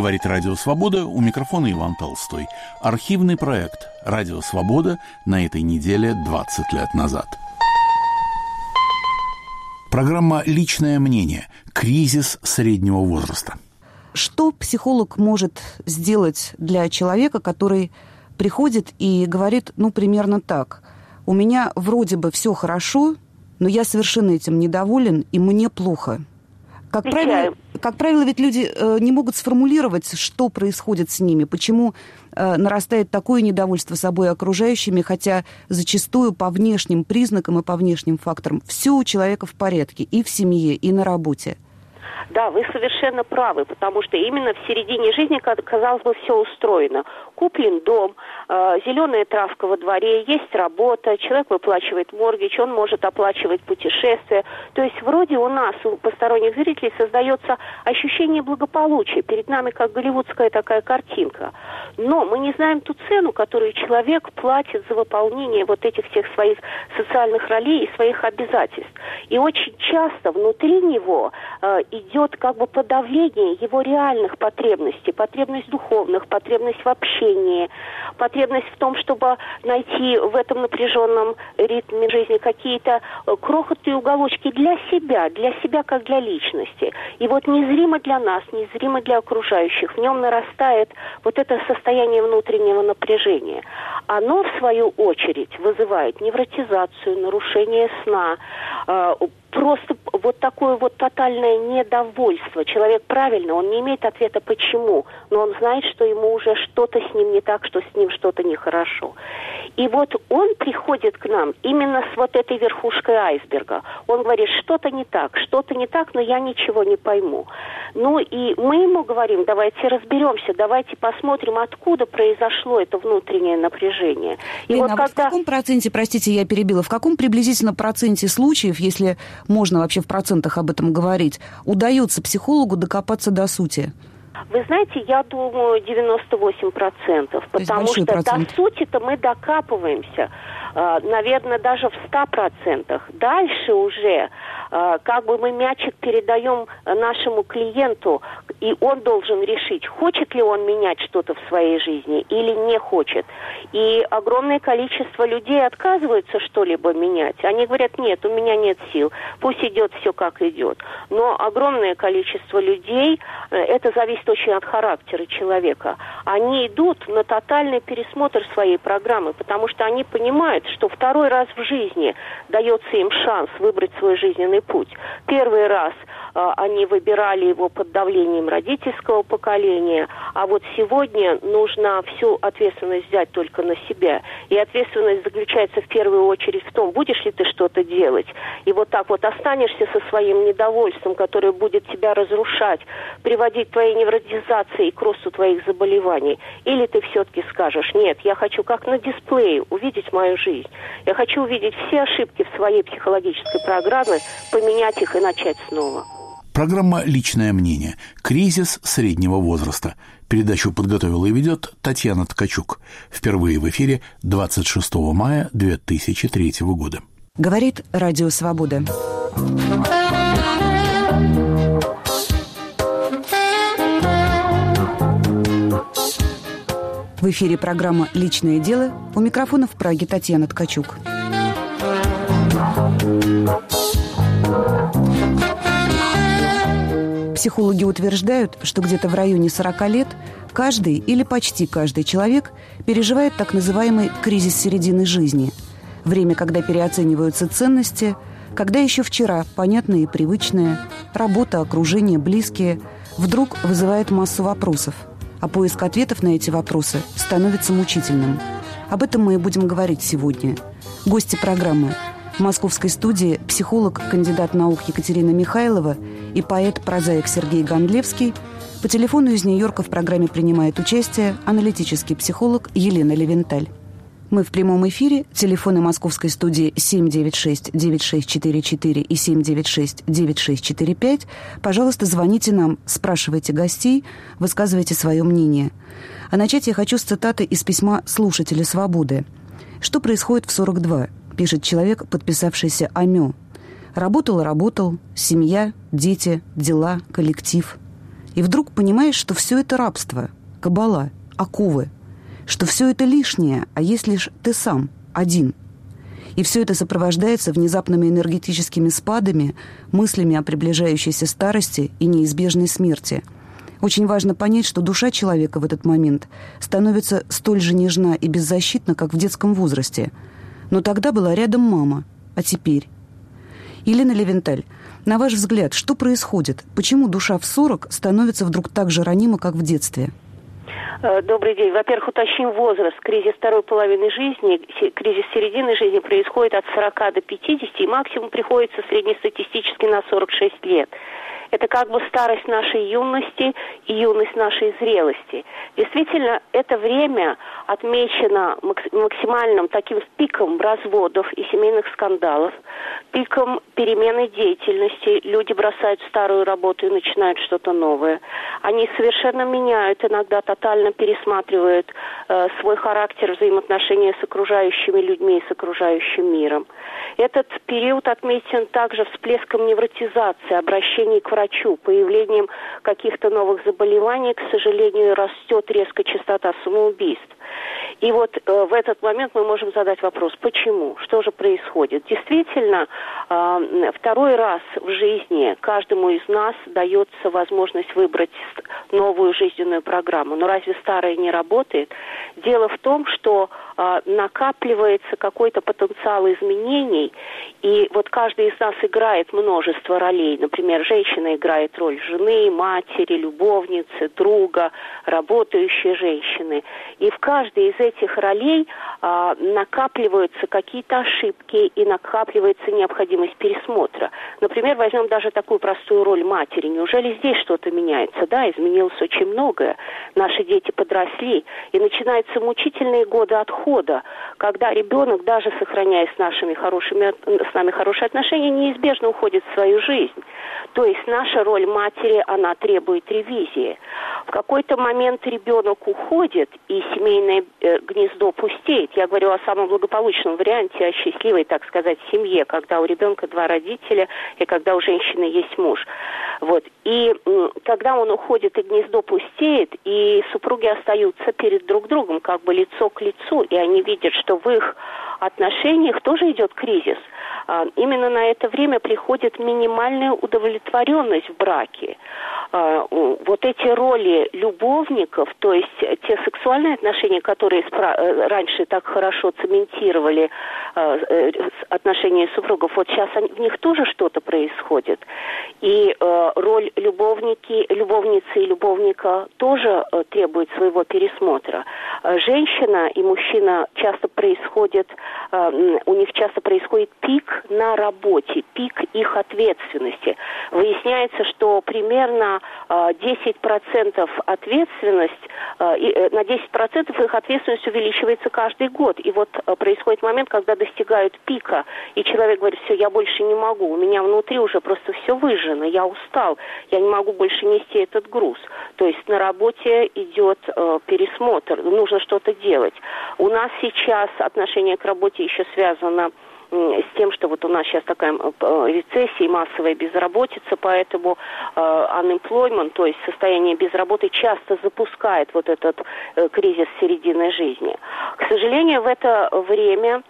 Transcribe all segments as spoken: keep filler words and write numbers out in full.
Говорит Радио Свобода, у микрофона Иван Толстой. Архивный проект «Радио Свобода» на этой неделе двадцать лет назад. Программа «Личное мнение. Кризис среднего возраста». Что психолог может сделать для человека, который приходит и говорит, ну, примерно так: у меня вроде бы все хорошо, но я совершенно этим недоволен, и мне плохо? Как правило, как правило, ведь люди э, не могут сформулировать, что происходит с ними, почему э, нарастает такое недовольство собой и окружающими, хотя зачастую по внешним признакам и по внешним факторам все у человека в порядке и в семье, и на работе. Да, вы совершенно правы, потому что именно в середине жизни, казалось бы, все устроено. Куплен дом, э, зеленая травка во дворе, есть работа, человек выплачивает моргидж, он может оплачивать путешествия. То есть вроде у нас, у посторонних зрителей, создается ощущение благополучия. Перед нами как голливудская такая картинка. Но мы не знаем ту цену, которую человек платит за выполнение вот этих всех своих социальных ролей и своих обязательств. И очень часто внутри него э, идет как бы подавление его реальных потребностей, потребность духовных, потребность в общении, потребность в том, чтобы найти в этом напряженном ритме жизни какие-то крохотные уголочки для себя, для себя как для личности. И вот незримо для нас, незримо для окружающих, в нем нарастает вот это состояние внутреннего напряжения. Оно, в свою очередь, вызывает невротизацию, нарушение сна, э, просто вот такое вот тотальное недовольство. Человек правильно, он не имеет ответа почему, но он знает, что ему уже что-то с ним не так, что с ним что-то нехорошо. И вот он приходит к нам именно с вот этой верхушкой айсберга. Он говорит, что-то не так, что-то не так, но я ничего не пойму. Ну и мы ему говорим, давайте разберемся, давайте посмотрим, откуда произошло это внутреннее напряжение. И Лена, вот а когда... в каком проценте, простите, я перебила, в каком приблизительно проценте случаев, если можно вообще в процентах об этом говорить, удается психологу докопаться до сути? Вы знаете, я думаю, девяносто восемь процентов, потому что процент. До сути-то мы докапываемся, наверное, даже в ста процентах. Дальше уже как бы мы мячик передаем нашему клиенту, и он должен решить, хочет ли он менять что-то в своей жизни или не хочет. И огромное количество людей отказываются что-либо менять. Они говорят, нет, у меня нет сил, пусть идет все как идет. Но огромное количество людей, это зависит очень от характера человека, они идут на тотальный пересмотр своей программы, потому что они понимают, что второй раз в жизни дается им шанс выбрать свой жизненный путь. Первый раз э, они выбирали его под давлением родительского поколения, а вот сегодня нужно всю ответственность взять только на себя. И ответственность заключается в первую очередь в том, будешь ли ты что-то делать. И вот так вот останешься со своим недовольством, которое будет тебя разрушать, приводить к твоей невротизации и к росту твоих заболеваний. Или ты все-таки скажешь, нет, я хочу как на дисплее увидеть мою жизнь. Я хочу увидеть все ошибки в своей психологической программе, поменять их и начать снова. Программа «Личное мнение. Кризис среднего возраста». Передачу подготовила и ведет Татьяна Ткачук. Впервые в эфире двадцать шестого мая две тысячи третьего года. Говорит Радио Свобода. В эфире программа «Личное дело». У микрофона в Праге Татьяна Ткачук. Психологи утверждают, что где-то в районе сорока лет каждый или почти каждый человек переживает так называемый кризис середины жизни. Время, когда переоцениваются ценности, когда еще вчера понятное и привычное, работа, окружение, близкие, вдруг вызывает массу вопросов. А поиск ответов на эти вопросы становится мучительным. Об этом мы и будем говорить сегодня. Гости программы: в московской студии психолог, кандидат наук Екатерина Михайлова и поэт-прозаик Сергей Гондлевский. По телефону из Нью-Йорка в программе принимает участие аналитический психолог Елена Левенталь. Мы в прямом эфире. Телефоны московской студии семь девять шесть девять шесть четыре четыре и семь девять шесть девять шесть четыре пять. Пожалуйста, звоните нам, спрашивайте гостей, высказывайте свое мнение. А начать я хочу с цитаты из письма слушателя «Свободы». «Что происходит в сорок два?» – пишет человек, подписавшийся «Амё». «Работал и работал, семья, дети, дела, коллектив. И вдруг понимаешь, что все это рабство, кабала, оковы, что все это лишнее, а есть лишь ты сам, один. И все это сопровождается внезапными энергетическими спадами, мыслями о приближающейся старости и неизбежной смерти. Очень важно понять, что душа человека в этот момент становится столь же нежна и беззащитна, как в детском возрасте. Но тогда была рядом мама, а теперь? Елена Левенталь, на ваш взгляд, что происходит? Почему душа в сорок становится вдруг так же ранима, как в детстве? Добрый день. Во-первых, уточним возраст. Кризис второй половины жизни, кризис середины жизни происходит от сорока до пятидесяти, и максимум приходится среднестатистически на сорок шесть лет. Это как бы старость нашей юности и юность нашей зрелости. Действительно, это время отмечено максимальным таким пиком разводов и семейных скандалов, пиком перемены деятельности. Люди бросают старую работу и начинают что-то новое. Они совершенно меняют, иногда тотально пересматривают э, свой характер, взаимоотношения с окружающими людьми и с окружающим миром. Этот период отметен также всплеском невротизации, обращений к врачу, появлением каких-то новых заболеваний. К сожалению, растет резко частота самоубийств. И вот э, в этот момент мы можем задать вопрос, почему? Что же происходит? Действительно, э, второй раз в жизни каждому из нас дается возможность выбрать новую жизненную программу. Но разве старая не работает? Дело в том, что э, накапливается какой-то потенциал изменений, и вот каждый из нас играет множество ролей. Например, женщина играет роль жены, матери, любовницы, друга, работающей женщины. И в каждой из этих ролей а, накапливаются какие-то ошибки и накапливается необходимость пересмотра. Например, возьмем даже такую простую роль матери. Неужели здесь что-то меняется? Да, изменилось очень многое. Наши дети подросли, и начинаются мучительные годы отхода, когда ребенок, даже сохраняя с, нашими хорошими, с нами хорошие отношения, неизбежно уходит в свою жизнь. То есть наша роль матери, она требует ревизии. В какой-то момент ребенок уходит, и семейное э, гнездо пустеет. Я говорю о самом благополучном варианте, о счастливой, так сказать, семье, когда у ребенка два родителя и когда у женщины есть муж. Вот. И э, когда он уходит, и гнездо пустеет, и супруги остаются перед друг другом, как бы лицо к лицу, и они видят, что в их отношениях тоже идет кризис. А, именно на это время приходит минимальная удовлетворенность в браке. А, вот эти роли любовников, то есть те сексуальные отношения, которые спра- раньше так хорошо цементировали а, отношения супругов, вот сейчас они, в них тоже что-то происходит. И а, роль любовники, любовницы и любовника тоже а, требует своего пересмотра. А, женщина и мужчина часто происходит, а, у них часто происходит пик на работе, пик их ответственности. Выясняется, что примерно а, десять процентов ответственность, а, и, на десять процентов их ответственность увеличивается каждый год. И вот а, происходит момент, когда достигают пика, и человек говорит, все, я больше не могу, у меня внутри уже просто все выжжено, я устал, я не могу больше нести этот груз. То есть на работе идет а, пересмотр, нужно что-то делать. У нас сейчас отношение к работе еще связано с тем, что вот у нас сейчас такая рецессия и массовая безработица, поэтому э, unemployment, то есть состояние без работы, часто запускает вот этот э, кризис середины жизни. К сожалению, в это время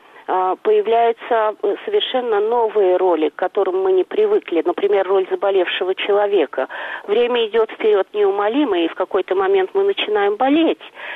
появляются совершенно новые роли, к которым мы не привыкли. Например, роль заболевшего человека. Время идет вперед неумолимо, и в какой-то момент мы начинаем болеть.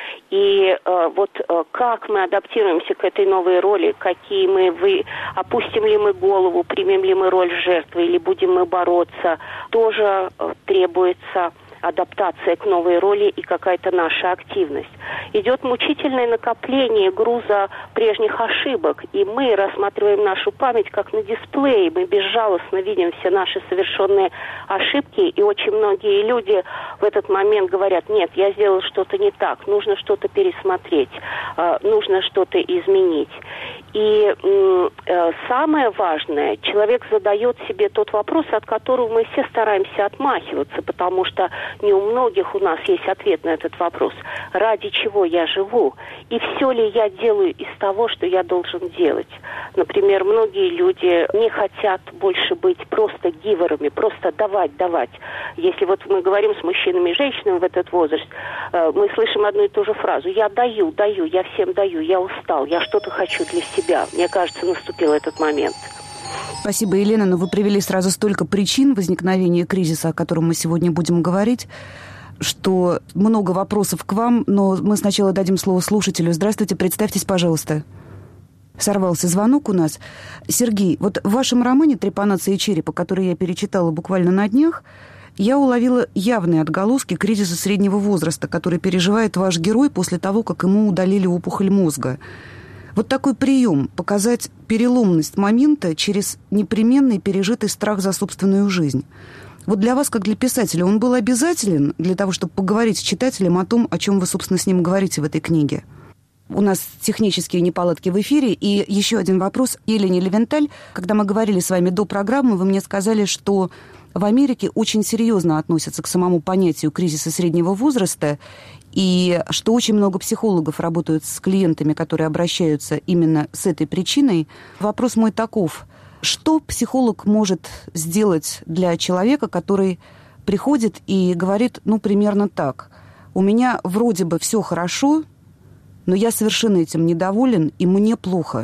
И э, вот э, как мы адаптируемся к этой новой роли, какие мы, вы, опустим ли мы голову, примем ли мы роль жертвы, или будем мы бороться, тоже э, требуется адаптация к новой роли и какая-то наша активность. Идет мучительное накопление груза прежних ошибок, и мы рассматриваем нашу память как на дисплее. Мы безжалостно видим все наши совершенные ошибки, и очень многие люди в этот момент говорят, нет, я сделал что-то не так, нужно что-то пересмотреть, э, нужно что-то изменить. И э, самое важное, человек задает себе тот вопрос, от которого мы все стараемся отмахиваться, потому что не у многих у нас есть ответ на этот вопрос. Ради чего я живу? И все ли я делаю из того, что я должен делать? Например, многие люди не хотят больше быть просто гиверами, просто давать, давать. Если вот мы говорим с мужчинами и женщинами в этот возраст, мы слышим одну и ту же фразу: я даю, даю, я всем даю, я устал, я что-то хочу для себя. Мне кажется, наступил этот момент. Спасибо, Елена, но вы привели сразу столько причин возникновения кризиса, о котором мы сегодня будем говорить, что много вопросов к вам, но мы сначала дадим слово слушателю. Здравствуйте, представьтесь, пожалуйста. Сорвался звонок у нас. Сергей, вот в вашем романе «Трепанация черепа», который я перечитала буквально на днях, я уловила явные отголоски кризиса среднего возраста, который переживает ваш герой после того, как ему удалили опухоль мозга. Вот такой прием – показать переломность момента через непременный пережитый страх за собственную жизнь. Вот для вас, как для писателя, он был обязателен для того, чтобы поговорить с читателем о том, о чем вы, собственно, с ним говорите в этой книге? У нас технические неполадки в эфире. И еще один вопрос. Елене Левенталь, когда мы говорили с вами до программы, вы мне сказали, что в Америке очень серьезно относятся к самому понятию кризиса среднего возраста, и что очень много психологов работают с клиентами, которые обращаются именно с этой причиной. Вопрос мой таков. Что психолог может сделать для человека, который приходит и говорит, ну, примерно так: у меня вроде бы все хорошо, но я совершенно этим недоволен, и мне плохо?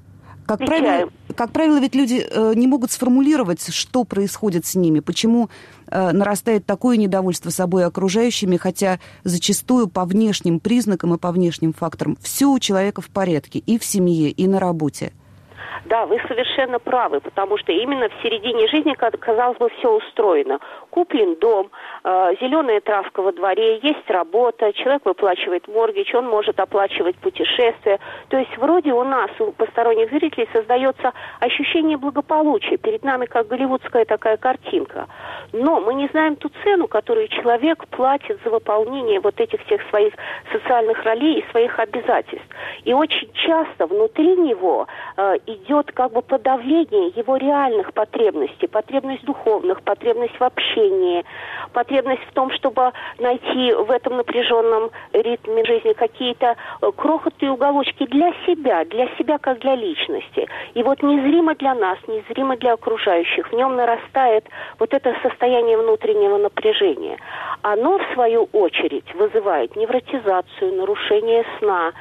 Как правило, как правило, ведь люди э, не могут сформулировать, что происходит с ними, почему э, нарастает такое недовольство собой и окружающими, хотя зачастую по внешним признакам и по внешним факторам все у человека в порядке и в семье, и на работе. Да, вы совершенно правы, потому что именно в середине жизни, казалось бы, все устроено. Куплен дом, э, зеленая травка во дворе, есть работа, человек выплачивает моргидж, он может оплачивать путешествия. То есть вроде у нас, у посторонних зрителей, создается ощущение благополучия. Перед нами как голливудская такая картинка. Но мы не знаем ту цену, которую человек платит за выполнение вот этих всех своих социальных ролей и своих обязательств. И очень часто внутри него э, идет как бы подавление его реальных потребностей, потребность духовных, потребность в общении, потребность в том, чтобы найти в этом напряженном ритме жизни какие-то крохотные уголочки для себя, для себя как для личности. И вот незримо для нас, незримо для окружающих, в нем нарастает вот это состояние внутреннего напряжения. Оно, в свою очередь, вызывает невротизацию, нарушение сна,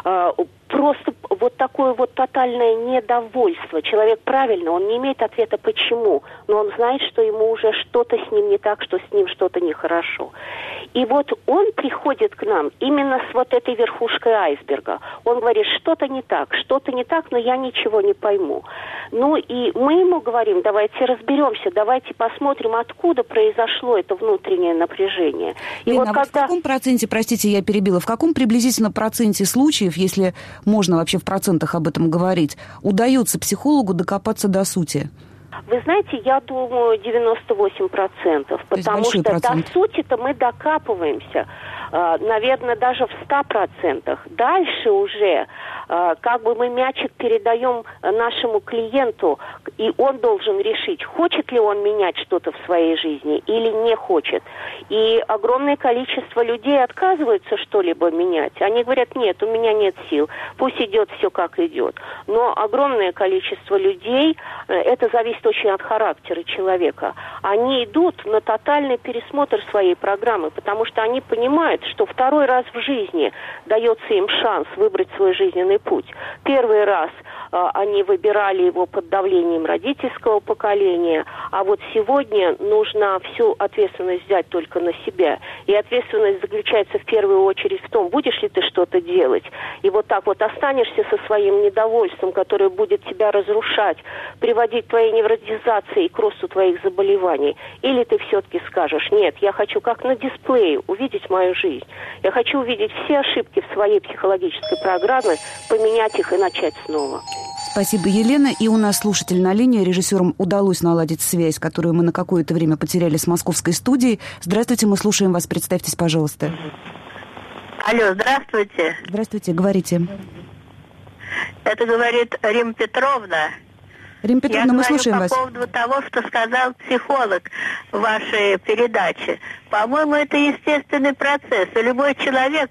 просто вот такое вот тотальное недовольство. Человек правильно, он не имеет ответа почему, но он знает, что ему уже что-то с ним не так, что с ним что-то нехорошо. И вот он приходит к нам именно с вот этой верхушкой айсберга. Он говорит, что-то не так, что-то не так, но я ничего не пойму. Ну и мы ему говорим, давайте разберемся, давайте посмотрим, откуда произошло это внутреннее напряжение. И Лена, вот а когда... вот в каком проценте, простите, я перебила, в каком приблизительно проценте случаев, если можно вообще в процентах об этом говорить, удается психологу докопаться до сути? Вы знаете, я думаю, девяносто восемь процентов, потому что процент. До сути-то мы докапываемся, наверное, даже в ста процентах. Дальше уже как бы мы мячик передаем нашему клиенту, и он должен решить, хочет ли он менять что-то в своей жизни или не хочет. И огромное количество людей отказываются что-либо менять. Они говорят, нет, у меня нет сил, пусть идет все как идет. Но огромное количество людей, это зависит очень от характера человека, они идут на тотальный пересмотр своей программы, потому что они понимают, что второй раз в жизни дается им шанс выбрать свой жизненный путь. Первый раз э, они выбирали его под давлением родительского поколения, а вот сегодня нужно всю ответственность взять только на себя. И ответственность заключается в первую очередь в том, будешь ли ты что-то делать. И вот так вот останешься со своим недовольством, которое будет тебя разрушать, приводить к твоей невротизации и к росту твоих заболеваний. Или ты все-таки скажешь, нет, я хочу как на дисплее увидеть мою жизнь. Я хочу увидеть все ошибки в своей психологической программе, поменять их и начать снова. Спасибо, Елена. И у нас слушатель на линии. Режиссерам удалось наладить связь, которую мы на какое-то время потеряли с московской студией. Здравствуйте, мы слушаем вас. Представьтесь, пожалуйста. Алло, здравствуйте. Здравствуйте, говорите. Это говорит Римма Петровна. Римма Петровна, мы слушаем вас. Я говорю по поводу того, что сказал психолог в вашей передаче. По-моему, это естественный процесс. И любой человек,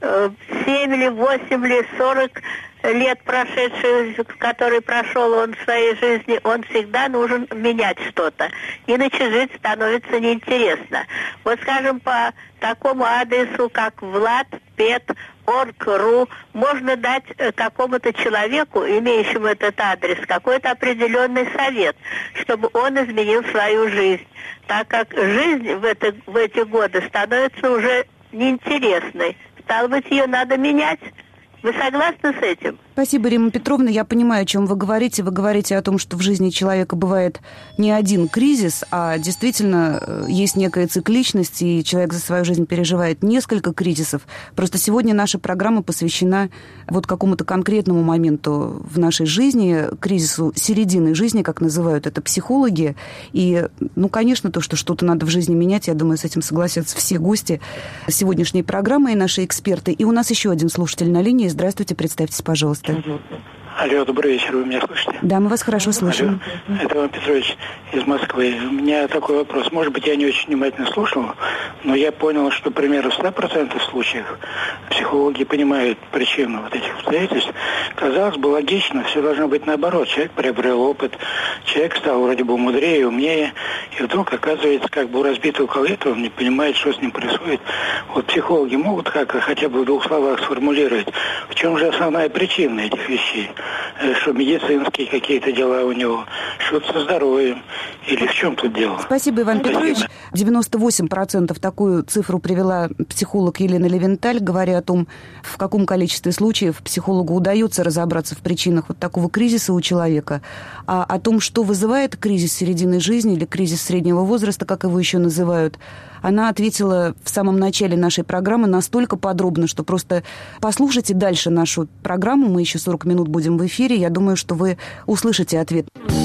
семь или восемь или сорок лет прошедший, который прошел он в своей жизни, он всегда нужен менять что-то. Иначе жить становится неинтересно. Вот, скажем, по такому адресу, как влад пет точка орг точка ру, можно дать какому-то человеку, имеющему этот адрес, какой-то определенный совет, чтобы он изменил свою жизнь. Так как жизнь в, это, в эти годы становится уже неинтересной. Стало быть, ее надо менять. Вы согласны с этим? Спасибо, Римма Петровна. Я понимаю, о чем вы говорите. Вы говорите о том, что в жизни человека бывает не один кризис, а действительно есть некая цикличность, и человек за свою жизнь переживает несколько кризисов. Просто сегодня наша программа посвящена вот какому-то конкретному моменту в нашей жизни, кризису середины жизни, как называют это психологи. И, ну, конечно, то, что что-то надо в жизни менять, я думаю, с этим согласятся все гости сегодняшней программы и наши эксперты. И у нас еще один слушатель на линии. Здравствуйте, представьтесь, пожалуйста. Алло, добрый вечер, вы меня слышите? Да, мы вас хорошо слышим. Алло, это Иван Петрович из Москвы. У меня такой вопрос. Может быть, я не очень внимательно слушал, но я понял, что примерно в ста процентах случаев психологи понимают причину вот этих обстоятельств. Казалось бы, логично, все должно быть наоборот. Человек приобрел опыт, человек стал вроде бы мудрее, умнее, и вдруг оказывается, как бы у разбитого колета, он не понимает, что с ним происходит. Вот психологи могут как хотя бы в двух словах сформулировать, в чем же основная причина этих вещей? Что медицинские какие-то дела у него, что-то со здоровьем, или в чем тут дело? Спасибо, Иван Спасибо. Петрович. девяносто восемь процентов такую цифру привела психолог Елена Левенталь, говоря о том, в каком количестве случаев психологу удается разобраться в причинах вот такого кризиса у человека. А о том, что вызывает кризис середины жизни или кризис среднего возраста, как его еще называют, она ответила в самом начале нашей программы настолько подробно, что просто послушайте дальше нашу программу. Мы еще сорок минут будем в эфире. Я думаю, что вы услышите ответ.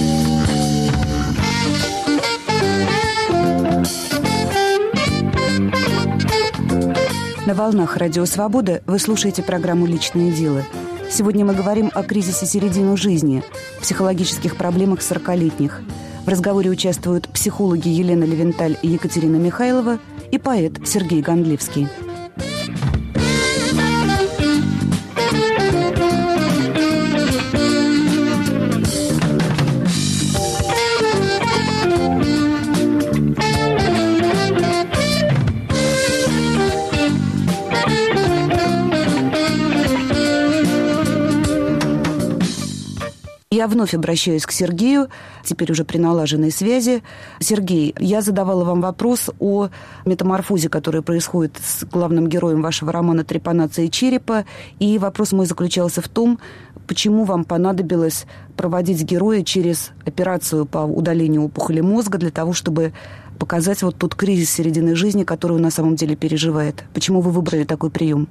На волнах Радио Свобода вы слушаете программу «Личное дело». Сегодня мы говорим о кризисе середины жизни, психологических проблемах сорокалетних. В разговоре участвуют психологи Елена Левенталь и Екатерина Михайлова и поэт Сергей Гондлевский. Я вновь обращаюсь к Сергею, теперь уже при налаженной связи. Сергей, я задавала вам вопрос о метаморфозе, которая происходит с главным героем вашего романа «Трепанация черепа». И вопрос мой заключался в том, почему вам понадобилось проводить героя через операцию по удалению опухоли мозга для того, чтобы показать вот тот кризис середины жизни, который он на самом деле переживает. Почему вы выбрали такой прием?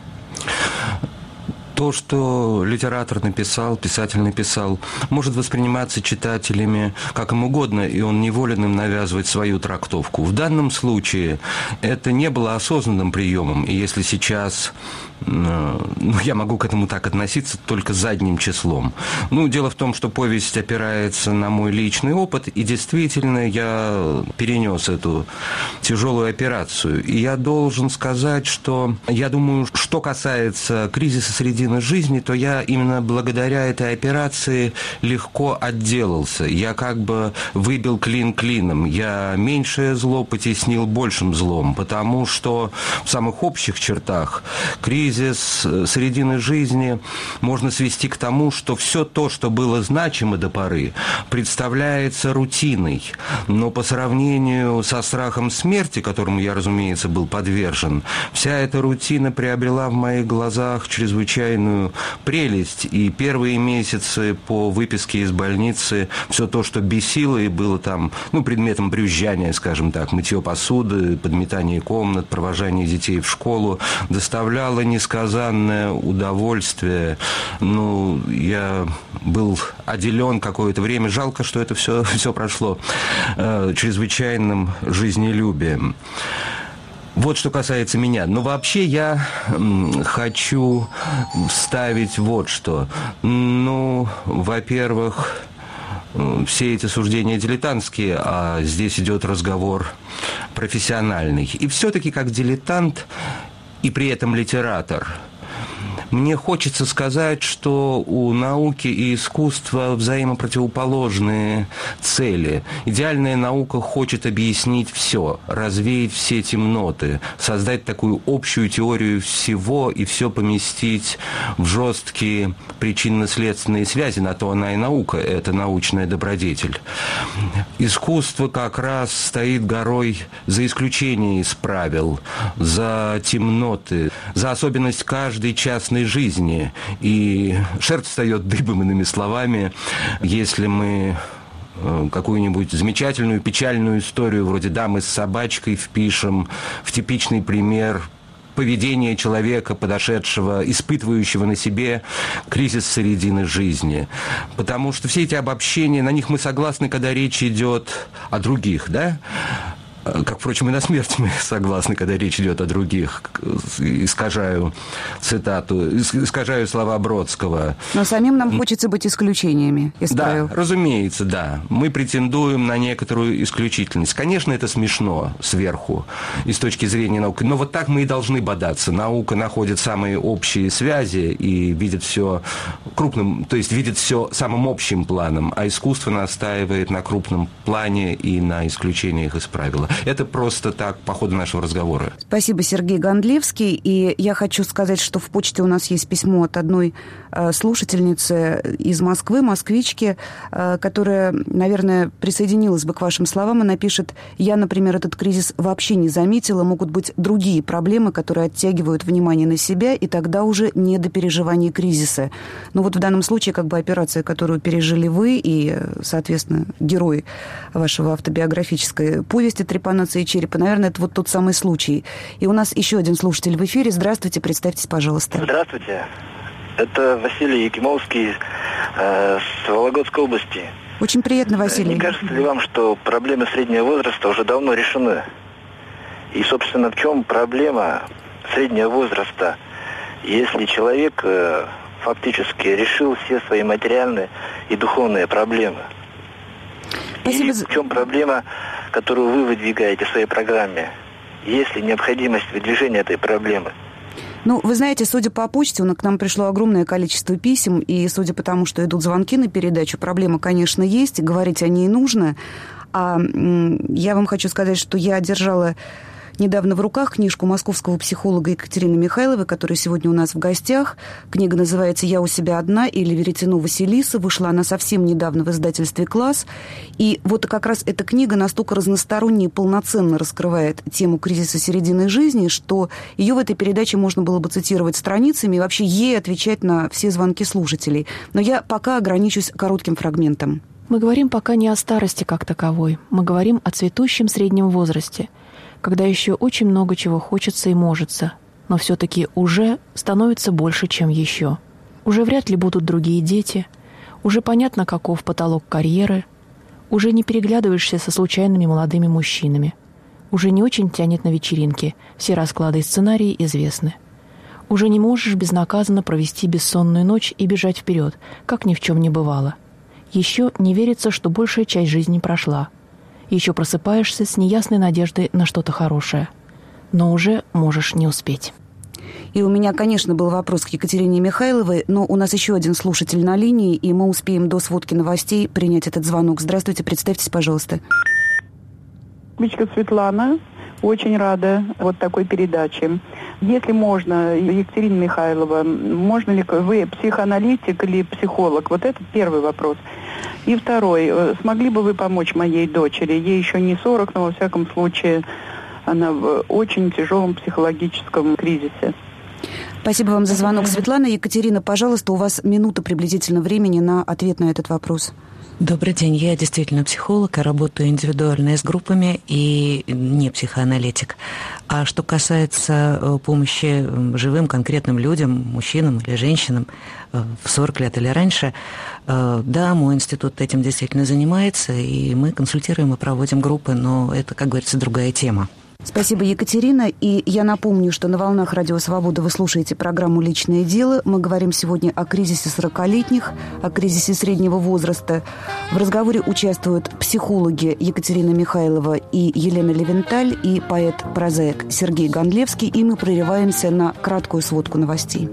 То, что литератор написал, писатель написал, может восприниматься читателями как им угодно, и он не волен им навязывать свою трактовку. В данном случае это не было осознанным приемом, и если сейчас... Ну, я могу к этому так относиться только задним числом. Ну, дело в том, что повесть опирается на мой личный опыт, и действительно я перенес эту тяжелую операцию. И я должен сказать, что я думаю, что касается кризиса середины жизни, то я именно благодаря этой операции легко отделался. Я как бы выбил клин клином. Я меньшее зло потеснил большим злом, потому что в самых общих чертах кризис Кризис середины жизни можно свести к тому, что все то, что было значимо до поры, представляется рутиной. Но по сравнению со страхом смерти, которому я, разумеется, был подвержен, вся эта рутина приобрела в моих глазах чрезвычайную прелесть. И первые месяцы по выписке из больницы все то, что бесило и было там, ну, предметом брюзжания, скажем так, мытье посуды, подметание комнат, провожание детей в школу, доставляло несказанное удовольствие. Ну, я был отделен какое-то время. Жалко, что это все, все прошло э, чрезвычайным жизнелюбием. Вот что касается меня. Но вообще я хочу вставить вот что. Ну, во-первых, все эти суждения дилетантские, а здесь идет разговор профессиональный. И все-таки как дилетант и при этом литератор, мне хочется сказать, что у науки и искусства взаимопротивоположные цели. Идеальная наука хочет объяснить все, развеять все темноты, создать такую общую теорию всего и все поместить в жесткие причинно-следственные связи. На то она и наука, это научная добродетель. Искусство как раз стоит горой за исключение из правил, за темноты, за особенность каждой частной жизни. И шерсть встает дыбом, иными словами, если мы какую-нибудь замечательную печальную историю вроде «Дамы с собачкой» впишем в типичный пример поведения человека, подошедшего, испытывающего на себе кризис середины жизни. Потому что все эти обобщения, на них мы согласны, когда речь идет о других, да? Как, впрочем, и на смерть мы согласны, когда речь идет о других. Искажаю цитату, искажаю слова Бродского. Но самим нам хочется быть исключениями из правил. Да, разумеется, да. Мы претендуем на некоторую исключительность. Конечно, это смешно сверху и с точки зрения науки, но вот так мы и должны бодаться. Наука находит самые общие связи и видит все крупным, то есть видит все самым общим планом, а искусство настаивает на крупном плане и на исключениях из правила. Это просто так по ходу нашего разговора. Спасибо, Сергей Гондлевский. И я хочу сказать, что в почте у нас есть письмо от одной э, слушательницы из Москвы, москвички, э, которая, наверное, присоединилась бы к вашим словам. Она пишет: «Я, например, этот кризис вообще не заметила. Могут быть другие проблемы, которые оттягивают внимание на себя, и тогда уже не до переживания кризиса». Но вот в данном случае как бы операция, которую пережили вы и, соответственно, герой вашего автобиографической повести «Трепанация черепа», наверное, это вот тот самый случай. И у нас еще один слушатель в эфире. Здравствуйте, представьтесь, пожалуйста. Здравствуйте. Это Василий Якимовский э, с Вологодской области. Очень приятно, Василий. Не кажется ли вам, что проблемы среднего возраста уже давно решены? И, собственно, в чем проблема среднего возраста, если человек э, фактически решил все свои материальные и духовные проблемы? Спасибо. И в чем проблема, которую вы выдвигаете в своей программе? Есть ли необходимость выдвижения этой проблемы? Ну, вы знаете, судя по почте, к нам пришло огромное количество писем, и судя по тому, что идут звонки на передачу, проблема, конечно, есть, и говорить о ней нужно. А я вам хочу сказать, что я держала недавно в руках книжку московского психолога Екатерины Михайловой, которая сегодня у нас в гостях. Книга называется «Я у себя одна» или «Веретено Василисы». Вышла она совсем недавно в издательстве «Класс». И вот как раз эта книга настолько разносторонне и полноценно раскрывает тему кризиса середины жизни, что ее в этой передаче можно было бы цитировать страницами и вообще ей отвечать на все звонки слушателей. Но я пока ограничусь коротким фрагментом. Мы говорим пока не о старости как таковой. Мы говорим о цветущем среднем возрасте, когда еще очень много чего хочется и можется, но все-таки уже становится больше, чем еще. Уже вряд ли будут другие дети, уже понятно, каков потолок карьеры, уже не переглядываешься со случайными молодыми мужчинами, уже не очень тянет на вечеринки, все расклады и сценарии известны. Уже не можешь безнаказанно провести бессонную ночь и бежать вперед, как ни в чем не бывало. Еще не верится, что большая часть жизни прошла. Еще просыпаешься с неясной надеждой на что-то хорошее. Но уже можешь не успеть. И у меня, конечно, был вопрос к Екатерине Михайловой, но у нас еще один слушатель на линии, и мы успеем до сводки новостей принять этот звонок. Здравствуйте, представьтесь, пожалуйста. Мичка Светлана. Очень рада вот такой передаче. Если можно, Екатерина Михайлова, можно ли вы психоаналитик или психолог? Вот это первый вопрос. И второй. Смогли бы вы помочь моей дочери? Ей еще не сорок, но во всяком случае она в очень тяжелом психологическом кризисе. Спасибо вам за звонок, Светлана. Екатерина, пожалуйста, у вас минута приблизительно времени на ответ на этот вопрос. Добрый день. Я действительно психолог, я работаю индивидуально с группами и не психоаналитик. А что касается помощи живым конкретным людям, мужчинам или женщинам в сорок лет или раньше, да, мой институт этим действительно занимается, и мы консультируем и проводим группы, но это, как говорится, другая тема. Спасибо, Екатерина. И я напомню, что на волнах Радио Свобода вы слушаете программу «Личное дело». Мы говорим сегодня о кризисе сорокалетних, о кризисе среднего возраста. В разговоре участвуют психологи Екатерина Михайлова и Елена Левенталь и поэт-прозаик Сергей Гондлевский. И мы прерываемся на краткую сводку новостей.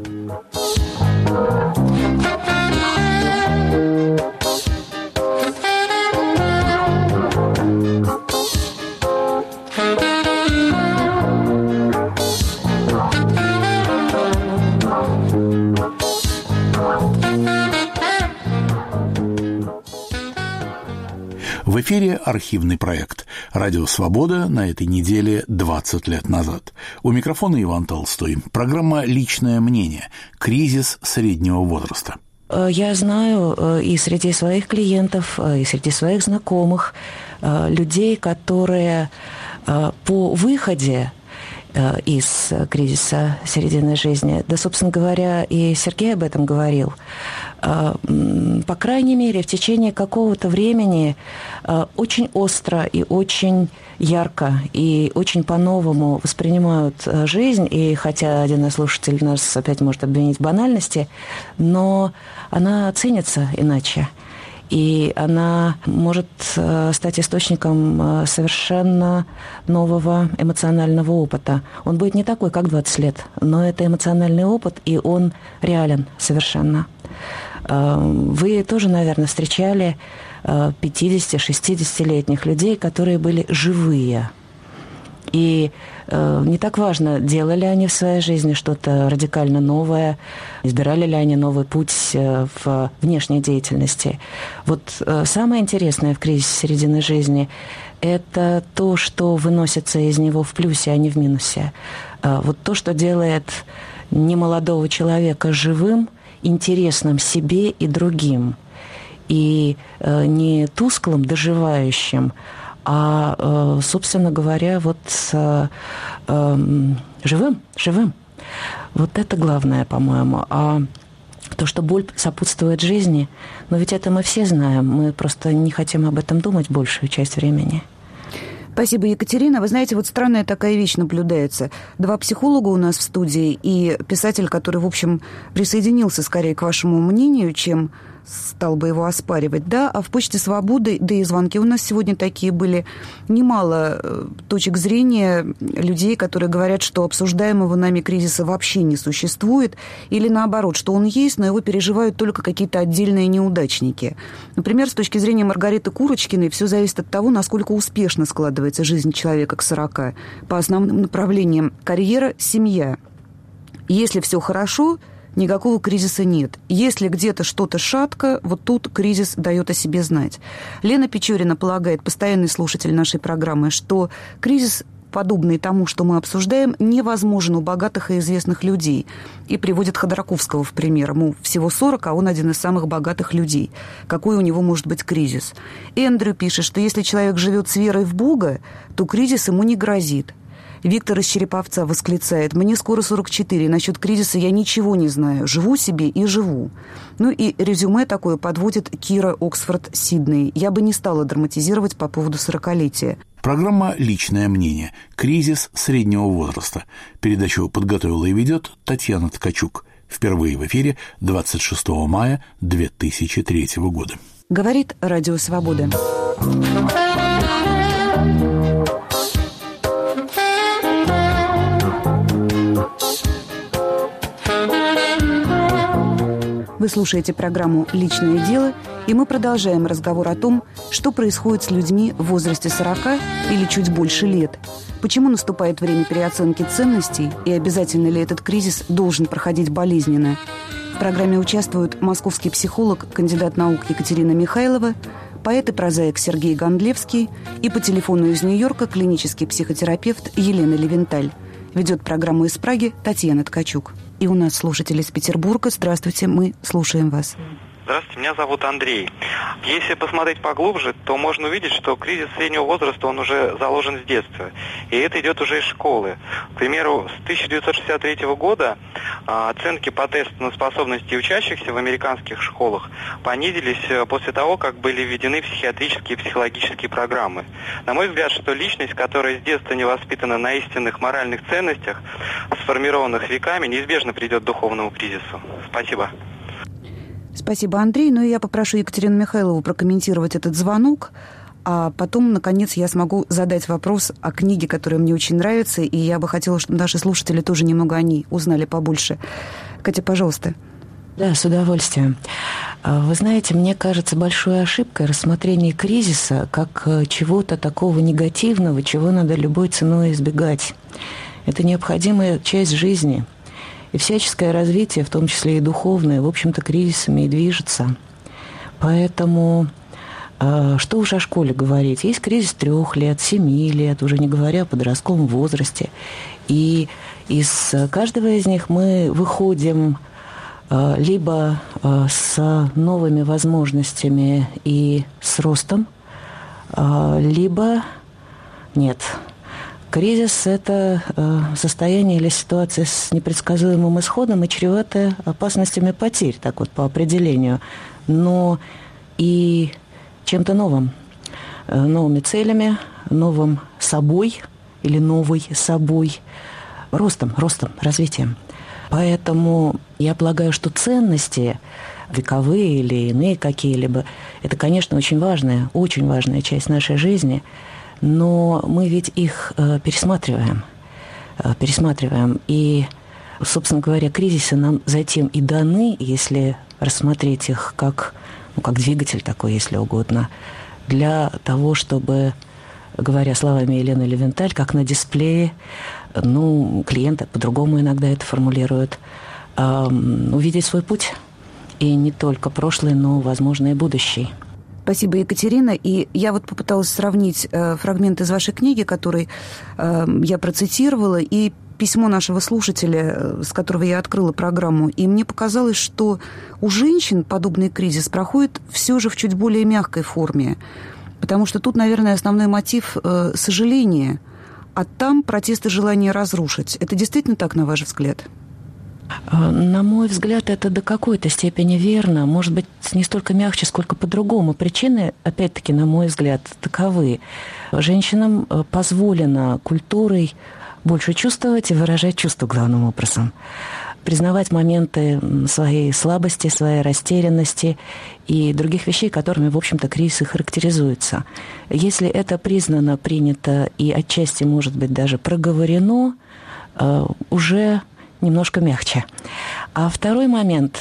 В эфире архивный проект «Радио Свобода» на этой неделе двадцать лет назад. У микрофона Иван Толстой. Программа «Личное мнение. Кризис среднего возраста». Я знаю и среди своих клиентов, и среди своих знакомых людей, которые по выходе из кризиса середины жизни, да, собственно говоря, и Сергей об этом говорил, по крайней мере, в течение какого-то времени очень остро и очень ярко и очень по-новому воспринимают жизнь. И хотя один из слушателей нас опять может обвинить в банальности, но она ценится иначе. И она может стать источником совершенно нового эмоционального опыта. Он будет не такой, как двадцать лет, но это эмоциональный опыт, и он реален совершенно. Вы тоже, наверное, встречали пятидесяти-шестидесятилетних людей, которые были живые. И э, не так важно, делали они в своей жизни что-то радикально новое, избирали ли они новый путь э, в внешней деятельности. Вот э, самое интересное в кризисе середины жизни – это то, что выносится из него в плюсе, а не в минусе. Э, вот то, что делает немолодого человека живым, интересным себе и другим. И э, не тусклым, доживающим, а, собственно говоря, вот э, э, живым, живым. Вот это главное, по-моему. А то, что боль сопутствует жизни, но ведь это мы все знаем, мы просто не хотим об этом думать большую часть времени. Спасибо, Екатерина. Вы знаете, вот странная такая вещь наблюдается. Два психолога у нас в студии и писатель, который, в общем, присоединился скорее к вашему мнению, чем стал бы его оспаривать, да, а в «Почте Свободы», да и звонки у нас сегодня такие были, немало точек зрения людей, которые говорят, что обсуждаемого нами кризиса вообще не существует, или наоборот, что он есть, но его переживают только какие-то отдельные неудачники. Например, с точки зрения Маргариты Курочкиной, все зависит от того, насколько успешно складывается жизнь человека к сорока по основным направлениям: карьера, семья. Если все хорошо, никакого кризиса нет. Если где-то что-то шатко, вот тут кризис дает о себе знать. Лена Печорина полагает, постоянный слушатель нашей программы, что кризис, подобный тому, что мы обсуждаем, невозможен у богатых и известных людей. И приводит Ходорковского в пример. Ему всего сорок, а он один из самых богатых людей. Какой у него может быть кризис? Эндрю пишет, что если человек живет с верой в Бога, то кризис ему не грозит. Виктор из Череповца восклицает: «Мне скоро сорок четыре, насчет кризиса я ничего не знаю, живу себе и живу». Ну и резюме такое подводит Кира Оксфорд-Сидней. Я бы не стала драматизировать по поводу сорокалетия. Программа «Личное мнение. Кризис среднего возраста». Передачу подготовила и ведет Татьяна Ткачук. Впервые в эфире двадцать шестого мая две тысячи третьего года. Говорит Радио Свобода. Вы слушаете программу «Личное дело», и мы продолжаем разговор о том, что происходит с людьми в возрасте сорока или чуть больше лет, почему наступает время переоценки ценностей и обязательно ли этот кризис должен проходить болезненно. В программе участвуют московский психолог, кандидат наук Екатерина Михайлова, поэт и прозаик Сергей Гондлевский и по телефону из Нью-Йорка клинический психотерапевт Елена Левенталь. Ведет программу из Праги Татьяна Ткачук. И у нас слушатель из Петербурга. Здравствуйте, мы слушаем вас. Здравствуйте, меня зовут Андрей. Если посмотреть поглубже, то можно увидеть, что кризис среднего возраста, он уже заложен с детства. И это идет уже из школы. К примеру, с тысяча девятьсот шестьдесят третьего года а, оценки по тесту на способности учащихся в американских школах понизились после того, как были введены психиатрические и психологические программы. На мой взгляд, что личность, которая с детства не воспитана на истинных моральных ценностях, сформированных веками, неизбежно придет к духовному кризису. Спасибо. Спасибо, Андрей. Ну и я попрошу Екатерину Михайлову прокомментировать этот звонок, а потом, наконец, я смогу задать вопрос о книге, которая мне очень нравится, и я бы хотела, чтобы наши слушатели тоже немного о ней узнали побольше. Катя, пожалуйста. Да, с удовольствием. Вы знаете, мне кажется большой ошибкой рассмотрение кризиса как чего-то такого негативного, чего надо любой ценой избегать. Это необходимая часть жизни. И всяческое развитие, в том числе и духовное, в общем-то, кризисами и движется. Поэтому, что уж о школе говорить, есть кризис трех лет, семи лет, уже не говоря о подростковом возрасте. И из каждого из них мы выходим либо с новыми возможностями и с ростом, либо нет. Кризис – это состояние или ситуация с непредсказуемым исходом и чреватая опасностями потерь, так вот по определению, но и чем-то новым, новыми целями, новым собой или новой собой, ростом, ростом, развитием. Поэтому я полагаю, что ценности, вековые или иные какие-либо, это, конечно, очень важная, очень важная часть нашей жизни – но мы ведь их э, пересматриваем, э, пересматриваем. И, собственно говоря, кризисы нам затем и даны, если рассмотреть их как, ну, как двигатель такой, если угодно, для того, чтобы, говоря словами Елены Левенталь, как на дисплее, ну, клиенты по-другому иногда это формулируют, э, увидеть свой путь. И не только прошлый, но, возможно, и будущий. Спасибо, Екатерина. И я вот попыталась сравнить э, фрагмент из вашей книги, который э, я процитировала, и письмо нашего слушателя, с которого я открыла программу. И мне показалось, что у женщин подобный кризис проходит все же в чуть более мягкой форме. Потому что тут, наверное, основной мотив э, сожаления, а там протест и желание разрушить. Это действительно так, на ваш взгляд? На мой взгляд, это до какой-то степени верно. Может быть, не столько мягче, сколько по-другому. Причины, опять-таки, на мой взгляд, таковы. Женщинам позволено культурой больше чувствовать и выражать чувства главным образом. Признавать моменты своей слабости, своей растерянности и других вещей, которыми, в общем-то, кризисы характеризуются. Если это признано, принято и отчасти, может быть, даже проговорено, уже немножко мягче. А второй момент.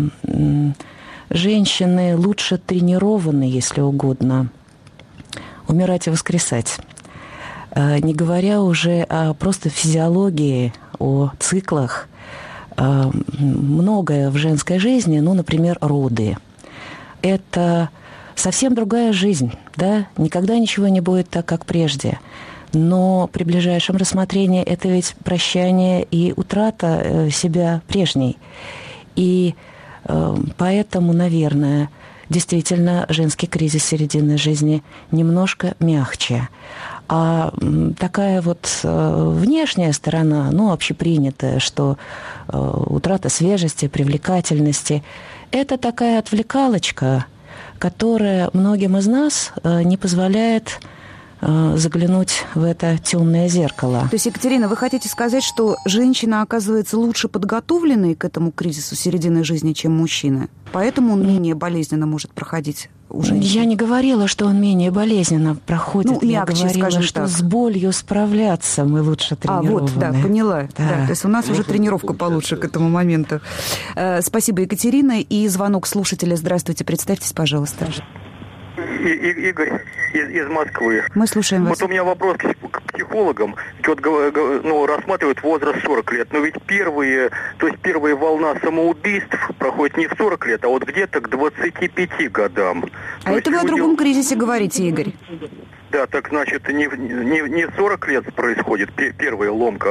Женщины лучше тренированы, если угодно, умирать и воскресать. Не говоря уже о просто физиологии, о циклах. Многое в женской жизни, ну, например, роды. Это совсем другая жизнь, да? Никогда ничего не будет так, как прежде. Но при ближайшем рассмотрении это ведь прощание и утрата себя прежней. И э, поэтому, наверное, действительно женский кризис середины жизни немножко мягче. А такая вот э, внешняя сторона, ну, общепринятая, что э, утрата свежести, привлекательности, это такая отвлекалочка, которая многим из нас э, не позволяет заглянуть в это темное зеркало. То есть, Екатерина, вы хотите сказать, что женщина оказывается лучше подготовленной к этому кризису середины жизни, чем мужчина? Поэтому он менее болезненно может проходить у женщин? Я не говорила, что он менее болезненно проходит. Ну, мягче, я говорила, что так. С болью справляться мы лучше тренированы. А, вот, да, поняла. Да. Да, то есть у нас уже тренировка получше к этому моменту. Спасибо, Екатерина. И звонок слушателя. Здравствуйте, представьтесь, пожалуйста. И, Игорь из, из Москвы. Мы слушаем вас. Вот у меня вопрос к психологам. Вот, ну, рассматривают возраст сорок лет. Но ведь первые, то есть первая волна самоубийств проходит не в сорок лет, а вот где-то к двадцати пяти годам. А то это вы люди... о другом кризисе говорите, Игорь. Да, так значит, не, не, не сорок лет происходит первая ломка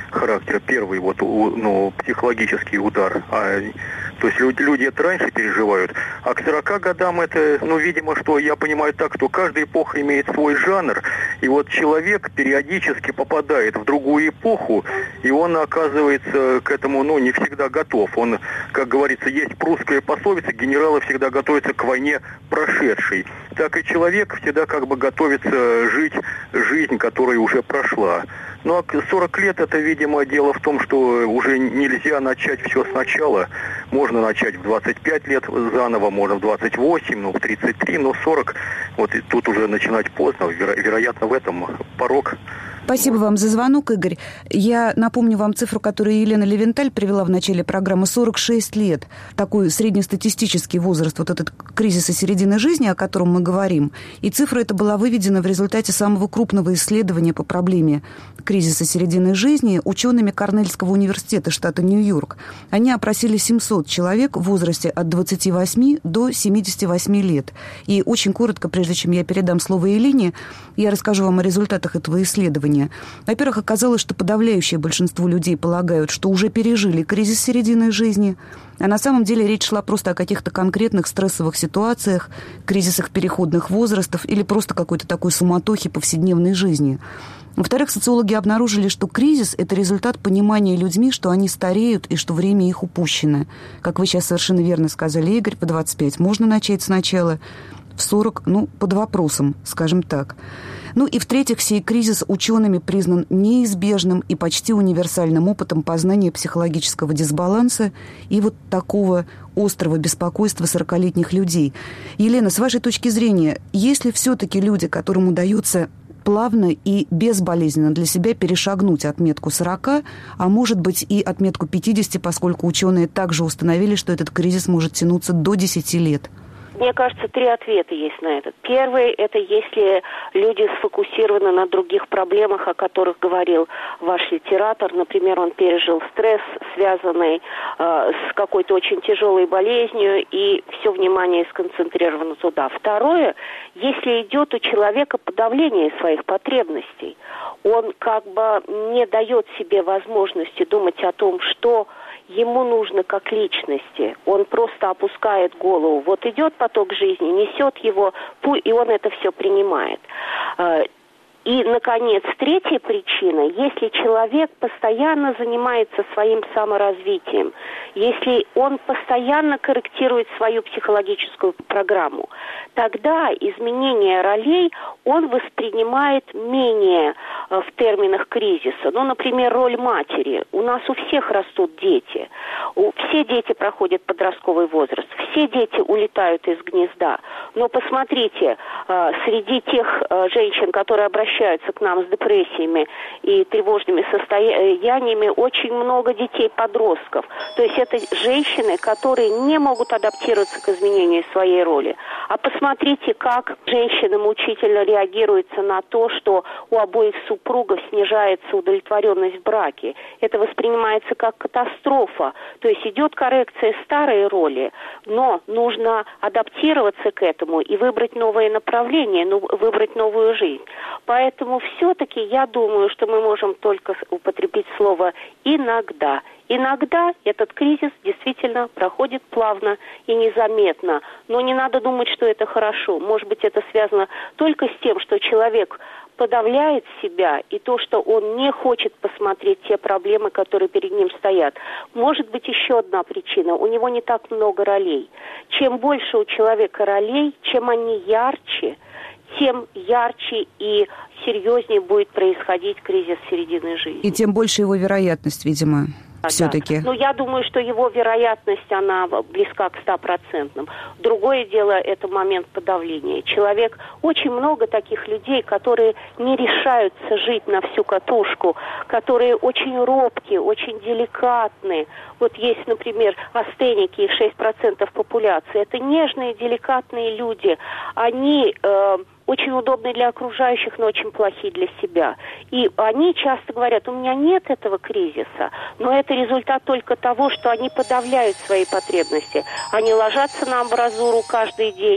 характера. Первый вот, ну, психологический удар. А, то есть люди, люди это раньше переживают. А к сорока годам это, ну, видимо, что я понимаю так, что каждая эпоха имеет свой жанр. И вот человек периодически попадает в другую эпоху, и он оказывается к этому, ну, не всегда готов. Он, как говорится, есть прусская пословица: генералы всегда готовятся к войне прошедшей. Так и человек всегда как бы готовится жить жизнь, которая уже прошла. Ну а сорок лет это, видимо, дело в том, что уже нельзя начать все сначала. Можно начать в двадцать пять лет заново, можно в двадцать восемь, ну в тридцать три, но сорок, вот и тут уже начинать поздно. Веро- вероятно, в этом порог. Спасибо вам за звонок, Игорь. Я напомню вам цифру, которую Елена Левенталь привела в начале программы. сорок шесть лет. Такой среднестатистический возраст, вот этот кризиса середины жизни, о котором мы говорим. И цифра эта была выведена в результате самого крупного исследования по проблеме кризиса середины жизни учеными Корнельского университета штата Нью-Йорк. Они опросили семьсот человек в возрасте от двадцати восьми до семидесяти восьми лет. И очень коротко, прежде чем я передам слово Елене, я расскажу вам о результатах этого исследования. Во-первых, оказалось, что подавляющее большинство людей полагают, что уже пережили кризис середины жизни, а на самом деле речь шла просто о каких-то конкретных стрессовых ситуациях, кризисах переходных возрастов или просто какой-то такой суматохе повседневной жизни. Во-вторых, социологи обнаружили, что кризис – это результат понимания людьми, что они стареют и что время их упущено. Как вы сейчас совершенно верно сказали, Игорь, по двадцать пять можно начать сначала, в сорок, ну, под вопросом, скажем так. Ну и в-третьих, сей кризис учеными признан неизбежным и почти универсальным опытом познания психологического дисбаланса и вот такого острого беспокойства сорокалетних людей. Елена, с вашей точки зрения, есть ли все-таки люди, которым удается плавно и безболезненно для себя перешагнуть отметку сорока, а может быть и отметку пятидесяти, поскольку ученые также установили, что этот кризис может тянуться до десяти лет? Мне кажется, три ответа есть на этот. Первый – это если люди сфокусированы на других проблемах, о которых говорил ваш литератор. Например, он пережил стресс, связанный э, с какой-то очень тяжелой болезнью, и все внимание сконцентрировано туда. Второе – если идет у человека подавление своих потребностей. Он как бы не дает себе возможности думать о том, что ему нужно как личности. Он просто опускает голову. Вот идет поток жизни, несет его, и он это все принимает. И, наконец, третья причина, если человек постоянно занимается своим саморазвитием, если он постоянно корректирует свою психологическую программу, тогда изменение ролей он воспринимает менее э, в терминах кризиса. Ну, например, роль матери. У нас у всех растут дети. У, все дети проходят подростковый возраст. Все дети улетают из гнезда. Но посмотрите, э, среди тех э, женщин, которые обращаются к нам с депрессиями и тревожными состояниями, очень много детей-подростков. То есть это женщины, которые не могут адаптироваться к изменению своей роли. А посмотрите, как женщина мучительно реагируется на то, что у обоих супругов снижается удовлетворенность в браке. Это воспринимается как катастрофа. То есть идет коррекция старой роли, но нужно адаптироваться к этому и выбрать новое направление, ну, выбрать новую жизнь. Поэтому все-таки я думаю, что мы можем только употребить слово «иногда». Иногда этот кризис действительно проходит плавно и незаметно, но не надо думать, что это хорошо. Может быть, это связано только с тем, что человек подавляет себя, и то, что он не хочет посмотреть те проблемы, которые перед ним стоят. Может быть, еще одна причина. У него не так много ролей. Чем больше у человека ролей, чем они ярче, тем ярче и серьезнее будет происходить кризис середины жизни. И тем больше его вероятность, видимо, все-таки. Да. Но я думаю, что его вероятность, она близка к стопроцентным. Другое дело, это момент подавления. Человек, очень много таких людей, которые не решаются жить на всю катушку, которые очень робкие, очень деликатные. Вот есть, например, астеники, их шесть процентов популяции. Это нежные, деликатные люди. Они э, очень удобны для окружающих, но очень плохие для себя. И они часто говорят, у меня нет этого кризиса, но это результат только того, что они подавляют свои потребности. Они ложатся на амбразуру каждый день,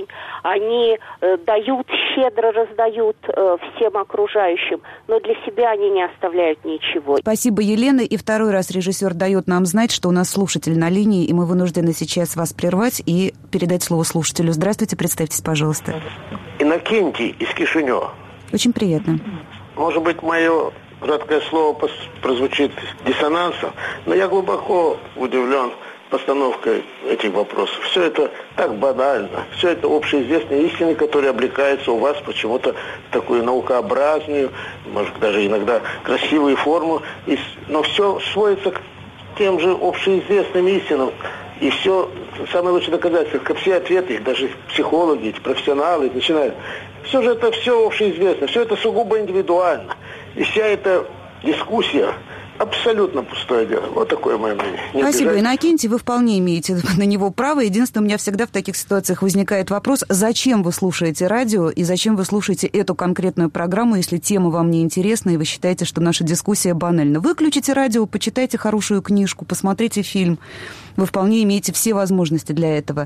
они э, дают, щедро раздают э, всем окружающим, но для себя они не оставляют ничего. Спасибо, Елена. И второй раз режиссер дает нам знать, что у нас слушатель на линии, и мы вынуждены сейчас вас прервать и передать слово слушателю. Здравствуйте, представьтесь, пожалуйста. Иннокентий из Кишинева. Очень приятно. Может быть, мое краткое слово прозвучит диссонансом, но я глубоко удивлен постановкой этих вопросов. Все это так банально, все это общеизвестные истины, которые облекаются у вас почему-то в такую наукообразную, может, даже иногда красивую форму, но все сводится к тем же общеизвестным истинам. И все, самое лучшее доказательство, как все ответы, их даже психологи, эти профессионалы начинают. Все же это все общеизвестно, все это сугубо индивидуально. И вся эта дискуссия абсолютно пустое дело. Вот такое мое мнение. Не Спасибо, обижайтесь. Иннокентий, вы вполне имеете на него право. Единственное, у меня всегда в таких ситуациях возникает вопрос, зачем вы слушаете радио и зачем вы слушаете эту конкретную программу, если тема вам не интересна и вы считаете, что наша дискуссия банальна. Выключите радио, почитайте хорошую книжку, посмотрите фильм. Вы вполне имеете все возможности для этого.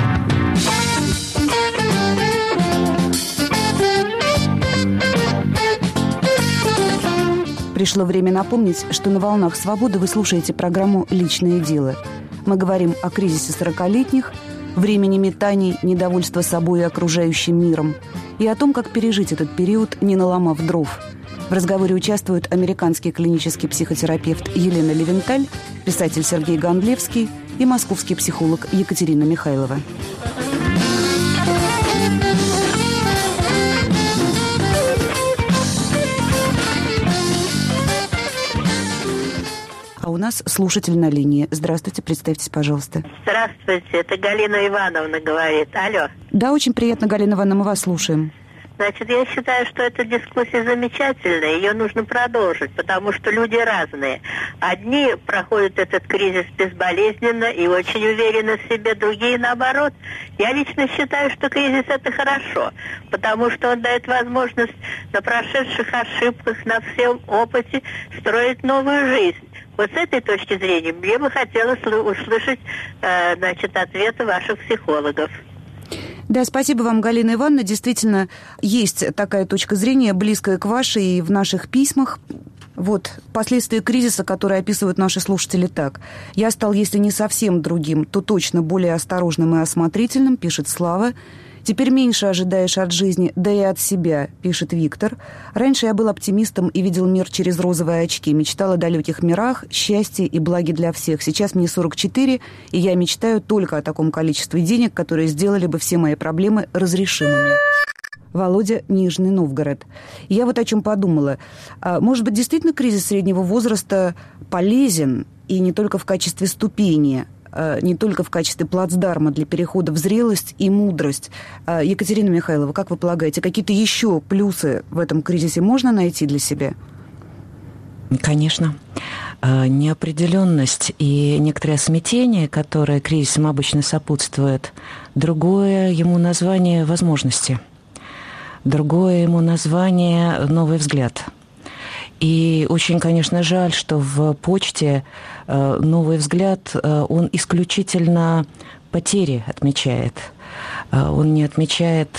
Пришло время напомнить, что на «Волнах Свободы» вы слушаете программу «Личное дело». Мы говорим о кризисе сорокалетних, времени метаний, недовольства собой и окружающим миром, и о том, как пережить этот период, не наломав дров. В разговоре участвуют американский клинический психотерапевт Елена Левенталь, писатель Сергей Гондлевский и московский психолог Екатерина Михайлова. А у нас слушатель на линии. Здравствуйте, представьтесь, пожалуйста. Здравствуйте, это Галина Ивановна говорит. Алло. Да, очень приятно, Галина Ивановна, мы вас слушаем. Значит, я считаю, что эта дискуссия замечательная, ее нужно продолжить, потому что люди разные. Одни проходят этот кризис безболезненно и очень уверенно в себе, другие наоборот. Я лично считаю, что кризис – это хорошо, потому что он дает возможность на прошедших ошибках, на всем опыте строить новую жизнь. Вот с этой точки зрения мне бы хотелось услышать э, значит, ответы ваших психологов. Да, спасибо вам, Галина Ивановна. Действительно, есть такая точка зрения, близкая к вашей и в наших письмах. Вот последствия кризиса, которые описывают наши слушатели так. «Я стал, если не совсем другим, то точно более осторожным и осмотрительным», пишет Слава. «Теперь меньше ожидаешь от жизни, да и от себя», пишет Виктор. «Раньше я был оптимистом и видел мир через розовые очки, мечтал о далеких мирах, счастье и благе для всех. Сейчас мне сорок четыре, и я мечтаю только о таком количестве денег, которые сделали бы все мои проблемы разрешимыми». Володя, Нижний Новгород. Я вот о чем подумала. Может быть, действительно кризис среднего возраста полезен, и не только в качестве ступени, не только в качестве плацдарма для перехода в зрелость и мудрость. Екатерина Михайлова, как вы полагаете, какие-то еще плюсы в этом кризисе можно найти для себя? Конечно. Неопределенность и некоторое смятение, которое кризисам обычно сопутствует, другое ему название возможности, другое ему название новый взгляд. И очень, конечно, жаль, что в почте новый взгляд, он исключительно потери отмечает. Он не отмечает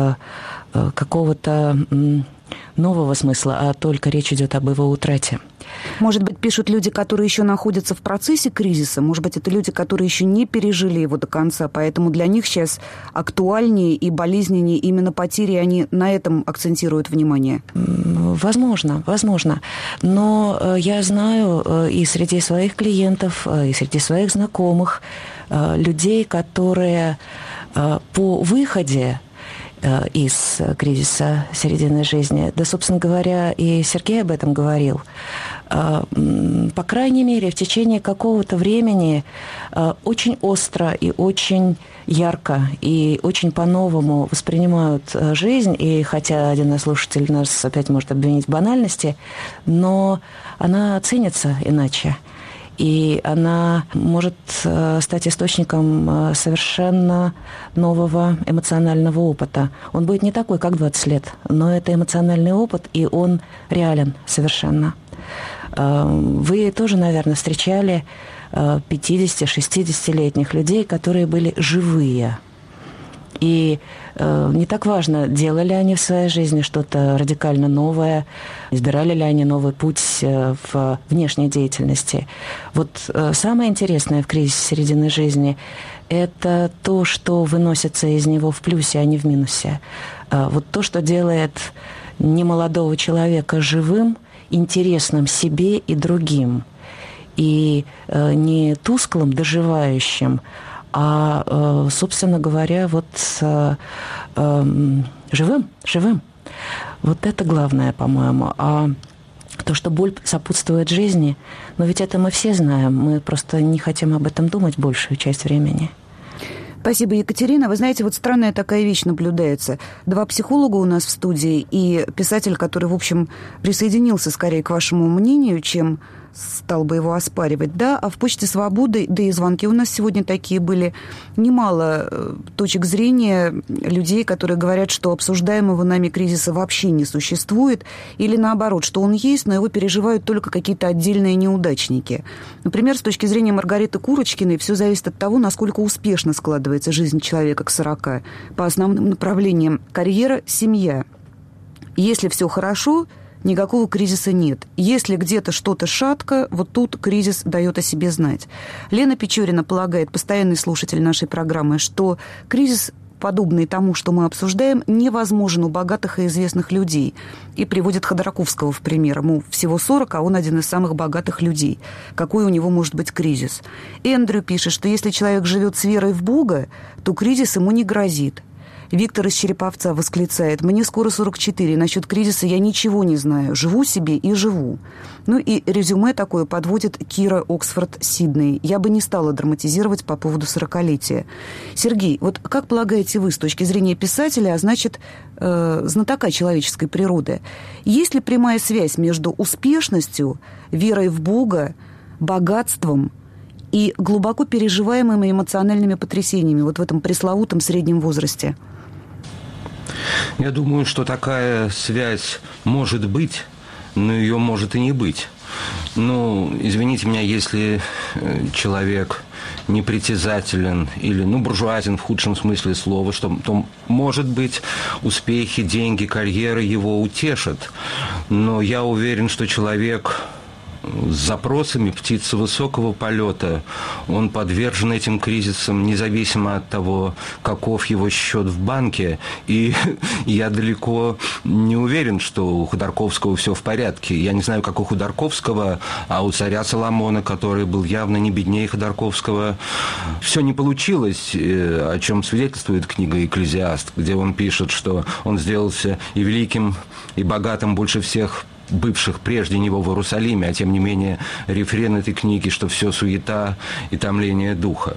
какого-то нового смысла, а только речь идет об его утрате. Может быть, пишут люди, которые еще находятся в процессе кризиса, может быть, это люди, которые еще не пережили его до конца, поэтому для них сейчас актуальнее и болезненнее именно потери, они на этом акцентируют внимание. Возможно, возможно. Но я знаю и среди своих клиентов, и среди своих знакомых людей, которые по выходе из кризиса середины жизни. Да, собственно говоря, и Сергей об этом говорил. По крайней мере, в течение какого-то времени очень остро и очень ярко и очень по-новому воспринимают жизнь. И хотя один из слушателей нас опять может обвинить в банальности, но она ценится иначе. И она может стать источником совершенно нового эмоционального опыта. Он будет не такой, как двадцать лет, но это эмоциональный опыт, и он реален совершенно. Вы тоже, наверное, встречали пятидесяти-шестидесятилетних людей, которые были живые. И э, не так важно, делали они в своей жизни что-то радикально новое, избирали ли они новый путь э, в внешней деятельности. Вот э, самое интересное в кризисе середины жизни – это то, что выносится из него в плюсе, а не в минусе. Э, вот то, что делает немолодого человека живым, интересным себе и другим. И э, не тусклым, доживающим, а, э, собственно говоря, вот э, э, живым, живым. Вот это главное, по-моему. А то, что боль сопутствует жизни, но ведь это мы все знаем, мы просто не хотим об этом думать большую часть времени. Спасибо, Екатерина. Вы знаете, вот странная такая вещь наблюдается. Два психолога у нас в студии и писатель, который, в общем, присоединился скорее к вашему мнению, чем стал бы его оспаривать, да, а в «Почте свободы», да и звонки у нас сегодня такие были, немало точек зрения людей, которые говорят, что обсуждаемого нами кризиса вообще не существует, или наоборот, что он есть, но его переживают только какие-то отдельные неудачники. Например, с точки зрения Маргариты Курочкиной, все зависит от того, насколько успешно складывается жизнь человека к сорока по основным направлениям: карьера, семья. Если все хорошо, никакого кризиса нет. Если где-то что-то шатко, вот тут кризис дает о себе знать. Лена Печорина полагает, постоянный слушатель нашей программы, что кризис, подобный тому, что мы обсуждаем, невозможен у богатых и известных людей. И приводит Ходорковского в пример. Ему всего сорок, а он один из самых богатых людей. Какой у него может быть кризис? Эндрю пишет, что если человек живет с верой в Бога, то кризис ему не грозит. Виктор из Череповца восклицает: «Мне скоро сорок четыре, насчет кризиса я ничего не знаю, живу себе и живу». Ну и резюме такое подводит Кира Оксфорд-Сидней. «Я бы не стала драматизировать по поводу сорокалетия». Сергей, вот как полагаете вы с точки зрения писателя, а значит, э, знатока человеческой природы, есть ли прямая связь между успешностью, верой в Бога, богатством и глубоко переживаемыми эмоциональными потрясениями вот в этом пресловутом среднем возрасте? Я думаю, что такая связь может быть, но ее может и не быть. Ну, извините меня, если человек непритязателен или, ну, буржуазен в худшем смысле слова, что, то, может быть, успехи, деньги, карьера его утешат. Но я уверен, что человек с запросами, птица высокого полета, он подвержен этим кризисам независимо от того, каков его счет в банке. И я далеко не уверен, что у Ходорковского все в порядке. Я не знаю, как у Ходорковского, а у царя Соломона, который был явно не беднее Ходорковского, все не получилось, о чем свидетельствует книга «Экклезиаст», где он пишет, что он сделался и великим, и богатым больше всех бывших прежде него в Иерусалиме, а тем не менее рефрен этой книги, что все суета и томление духа.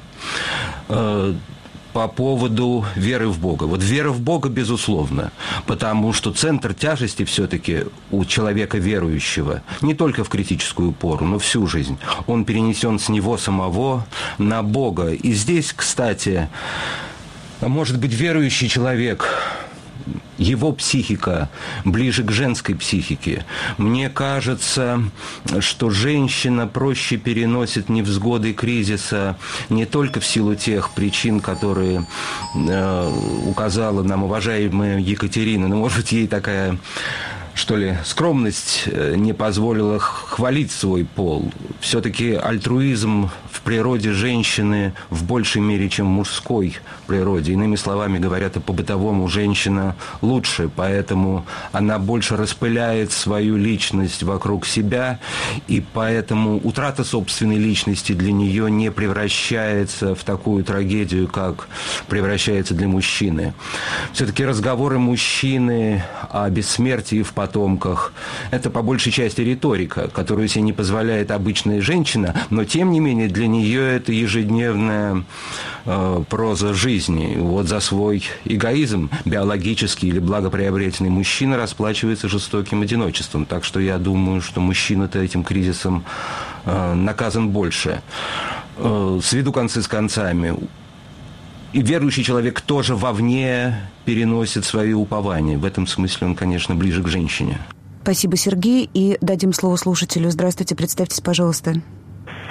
По поводу веры в Бога. Вот вера в Бога, безусловно, потому что центр тяжести все-таки у человека верующего, не только в критическую пору, но всю жизнь, он перенесен с него самого на Бога. И здесь, кстати, может быть, верующий человек, его психика ближе к женской психике. Мне кажется, что женщина проще переносит невзгоды кризиса не только в силу тех причин, которые э, указала нам уважаемая Екатерина, но, может быть, ей такая, что ли, скромность не позволила хвалить свой пол. Все-таки альтруизм в природе женщины в большей мере, чем в мужской природе. Иными словами говорят, и по-бытовому женщина лучше, поэтому она больше распыляет свою личность вокруг себя, и поэтому утрата собственной личности для нее не превращается в такую трагедию, как превращается для мужчины. Все-таки разговоры мужчины о бессмертии в потомках – это по большей части риторика, которую себе не позволяет обычная женщина, но тем не менее для нее это ежедневная э, проза жизни. Вот за свой эгоизм биологический или благоприобретенный мужчина расплачивается жестоким одиночеством. Так что я думаю, что мужчина-то этим кризисом э, наказан больше. Э, сведу концы с концами. И верующий человек тоже вовне переносит свои упования. В этом смысле он, конечно, ближе к женщине. Спасибо, Сергей. И дадим слово слушателю. Здравствуйте, представьтесь, пожалуйста.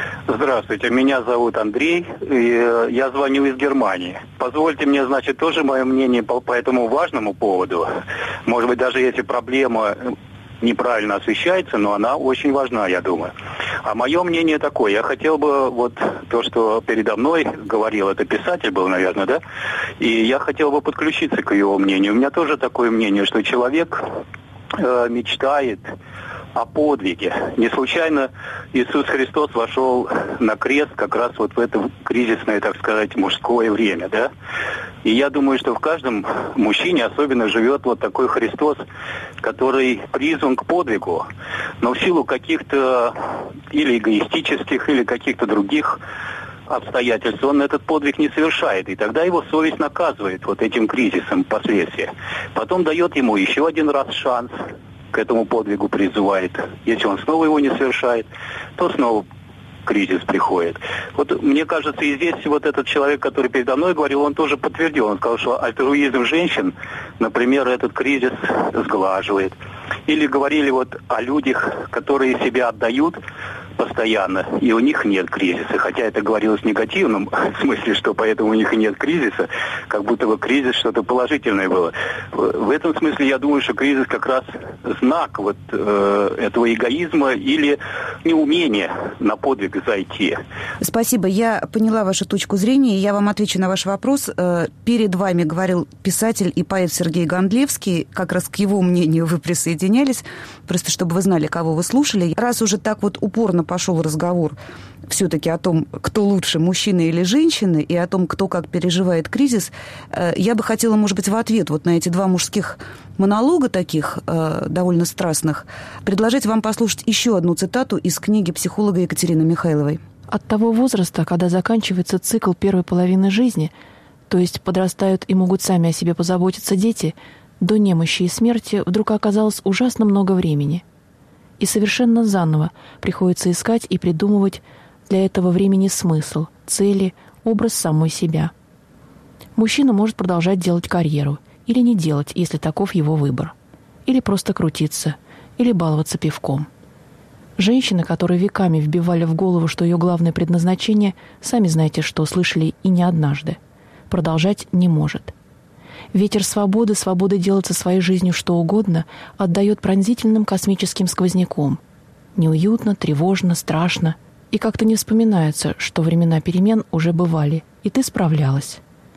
Здравствуйте, меня зовут Андрей, и я звоню из Германии. Позвольте мне, значит, тоже мое мнение по, по этому важному поводу. Может быть, даже если проблема неправильно освещается, но она очень важна, я думаю. А мое мнение такое, я хотел бы, вот то, что передо мной говорил, это писатель был, наверное, да? И я хотел бы подключиться к его мнению. У меня тоже такое мнение, что человек э, мечтает о подвиге. Не случайно Иисус Христос вошел на крест как раз вот в это кризисное, так сказать, мужское время, да? И я думаю, что в каждом мужчине особенно живет вот такой Христос, который призван к подвигу, но в силу каких-то или эгоистических, или каких-то других обстоятельств он этот подвиг не совершает, и тогда его совесть наказывает вот этим кризисом последствия. Потом дает ему еще один раз шанс, к этому подвигу призывает. Если он снова его не совершает, то снова кризис приходит. Вот мне кажется, и здесь вот этот человек, который передо мной говорил, он тоже подтвердил. Он сказал, что альтруизм женщин, например, этот кризис сглаживает. Или говорили вот о людях, которые себя отдают постоянно, и у них нет кризиса. Хотя это говорилось в негативном смысле, что поэтому у них и нет кризиса, как будто бы кризис что-то положительное было. В этом смысле я думаю, что кризис как раз знак вот э, этого эгоизма или неумения на подвиг зайти. Спасибо, я поняла вашу точку зрения, и я вам отвечу на ваш вопрос. Перед вами говорил писатель и поэт Сергей Гондлевский, как раз к его мнению вы присоединялись, просто чтобы вы знали, кого вы слушали. Раз уже так вот упорно пошел разговор все-таки о том, кто лучше, мужчина или женщина, и о том, кто как переживает кризис, я бы хотела, может быть, в ответ вот на эти два мужских монолога таких довольно страстных предложить вам послушать еще одну цитату из книги психолога Екатерины Михайловой. От того возраста, когда заканчивается цикл первой половины жизни, то есть подрастают и могут сами о себе позаботиться дети, до немощи и смерти вдруг оказалось ужасно много времени. И совершенно заново приходится искать и придумывать для этого времени смысл, цели, образ самой себя. Мужчина может продолжать делать карьеру или не делать, если таков его выбор. Или просто крутиться, или баловаться пивком. Женщины, которые веками вбивали в голову, что ее главное предназначение, сами знаете, что слышали и не однажды, продолжать не может. Ветер свободы, свободы делать со своей жизнью что угодно, отдает пронзительным космическим сквозняком. Неуютно, тревожно, страшно. И как-то не вспоминается, что времена перемен уже бывали, и ты справлялась.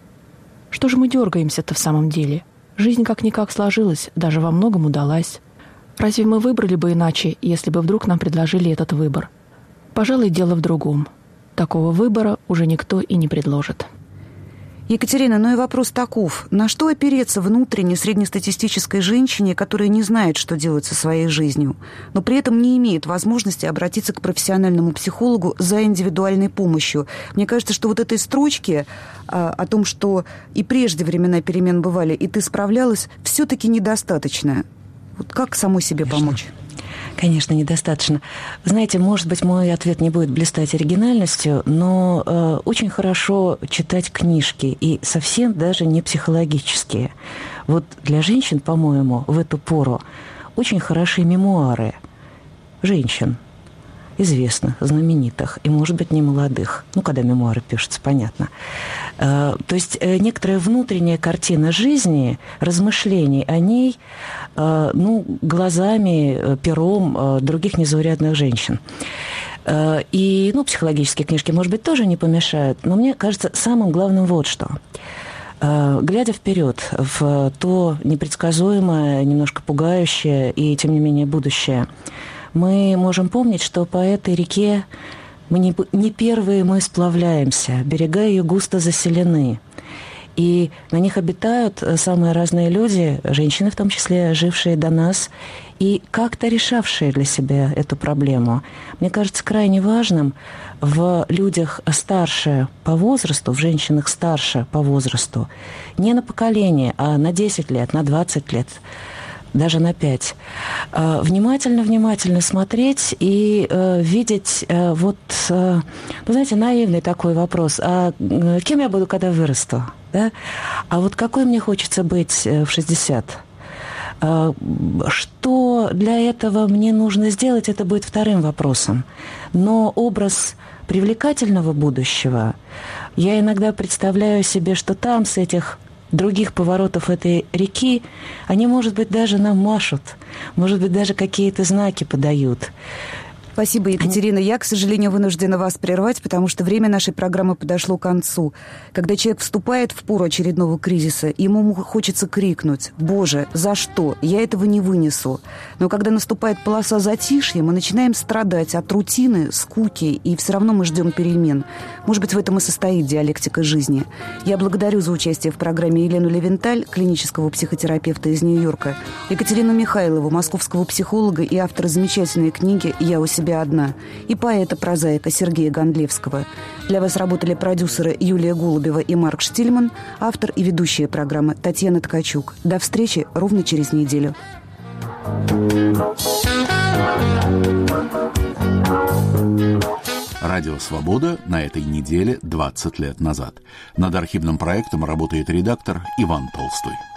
Что же мы дергаемся-то в самом деле? Жизнь как-никак сложилась, даже во многом удалась. Разве мы выбрали бы иначе, если бы вдруг нам предложили этот выбор? Пожалуй, дело в другом. Такого выбора уже никто и не предложит. Екатерина, ну и вопрос таков. На что опереться внутренней среднестатистической женщине, которая не знает, что делать со своей жизнью, но при этом не имеет возможности обратиться к профессиональному психологу за индивидуальной помощью? Мне кажется, что вот этой строчки а, о том, что и прежде времена перемен бывали, и ты справлялась, все-таки недостаточно. Вот как самой себе помочь? Конечно, недостаточно. Знаете, может быть, мой ответ не будет блистать оригинальностью, но э, очень хорошо читать книжки, и совсем даже не психологические. Вот для женщин, по-моему, в эту пору очень хороши мемуары женщин, известных, знаменитых, и, может быть, не молодых. Ну, когда мемуары пишутся, понятно. То есть некоторая внутренняя картина жизни, размышлений о ней, ну, глазами, пером других незаурядных женщин. И, ну, психологические книжки, может быть, тоже не помешают, но мне кажется, самым главным вот что. Глядя вперед в то непредсказуемое, немножко пугающее и, тем не менее, будущее, мы можем помнить, что по этой реке мы не, не первые мы сплавляемся, берега ее густо заселены. И на них обитают самые разные люди, женщины в том числе, жившие до нас, и как-то решавшие для себя эту проблему. Мне кажется крайне важным в людях старше по возрасту, в женщинах старше по возрасту, не на поколение, а на десять лет, на двадцать лет, даже на пять. Внимательно-внимательно смотреть и э, видеть э, вот, э, ну, знаете, наивный такой вопрос. А кем я буду, когда вырасту? Да? А вот какой мне хочется быть в шестьдесят? А, что для этого мне нужно сделать, это будет вторым вопросом. Но образ привлекательного будущего, я иногда представляю себе, что там, с этих других поворотов этой реки, они, может быть, даже нам машут, может быть, даже какие-то знаки подают. Спасибо, Екатерина. Я, к сожалению, вынуждена вас прервать, потому что время нашей программы подошло к концу. Когда человек вступает в пору очередного кризиса, ему хочется крикнуть: «Боже, за что? Я этого не вынесу». Но когда наступает полоса затишья, мы начинаем страдать от рутины, скуки, и все равно мы ждем перемен. Может быть, в этом и состоит диалектика жизни. Я благодарю за участие в программе Елену Левенталь, клинического психотерапевта из Нью-Йорка, Екатерину Михайлову, московского психолога и автора замечательной книги «Я у себя одна», и поэта-прозаика Сергея Гондлевского. Для вас работали продюсеры Юлия Голубева и Марк Штильман, автор и ведущая программы Татьяна Ткачук. До встречи ровно через неделю. Радио «Свобода» на этой неделе двадцать лет назад. Над архивным проектом работает редактор Иван Толстой.